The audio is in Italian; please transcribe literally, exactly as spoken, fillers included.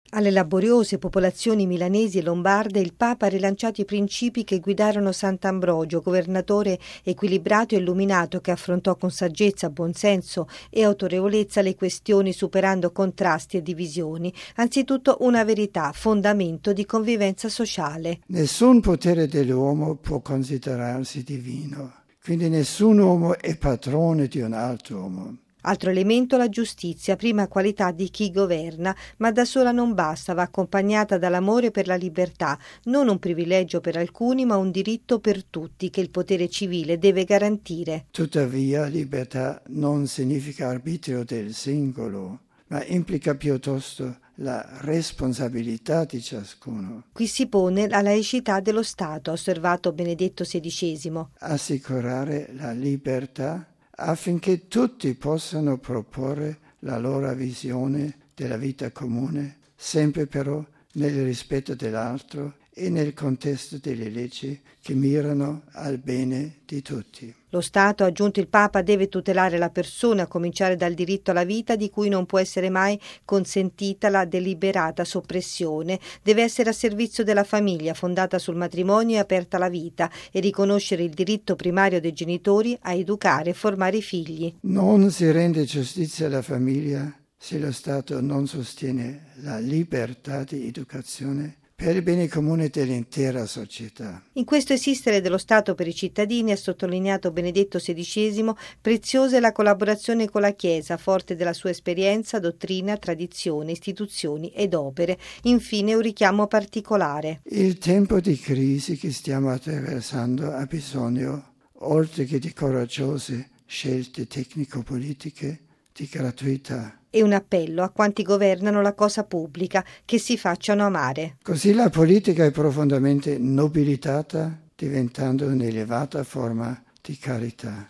Alle laboriose popolazioni milanesi e lombarde il Papa ha rilanciato i principi che guidarono Sant'Ambrogio, governatore equilibrato e illuminato che affrontò con saggezza, buonsenso e autorevolezza le questioni superando contrasti e divisioni. Anzitutto una verità, fondamento di convivenza sociale. Nessun potere dell'uomo può considerarsi divino, quindi nessun uomo è padrone di un altro uomo. Altro elemento, la giustizia, prima qualità di chi governa, ma da sola non basta, va accompagnata dall'amore per la libertà, non un privilegio per alcuni, ma un diritto per tutti che il potere civile deve garantire. Tuttavia, libertà non significa arbitrio del singolo, ma implica piuttosto la responsabilità di ciascuno. Qui si pone la laicità dello Stato, ha osservato Benedetto sedicesimo. Assicurare la libertà affinché tutti possano proporre la loro visione della vita comune, sempre però nel rispetto dell'altro e nel contesto delle leggi che mirano al bene di tutti. Lo Stato, ha aggiunto il Papa, deve tutelare la persona, a cominciare dal diritto alla vita di cui non può essere mai consentita la deliberata soppressione. Deve essere a servizio della famiglia, fondata sul matrimonio e aperta alla vita, e riconoscere il diritto primario dei genitori a educare e formare i figli. Non si rende giustizia alla famiglia se lo Stato non sostiene la libertà di educazione per il bene comune dell'intera società. In questo esistere dello Stato per i cittadini, ha sottolineato Benedetto sedicesimo, preziosa è la collaborazione con la Chiesa, forte della sua esperienza, dottrina, tradizione, istituzioni ed opere. Infine un richiamo particolare. Il tempo di crisi che stiamo attraversando ha bisogno, oltre che di coraggiose scelte tecnico-politiche, di gratuità. E un appello a quanti governano la cosa pubblica, che si facciano amare. Così la politica è profondamente nobilitata, diventando un'elevata forma di carità.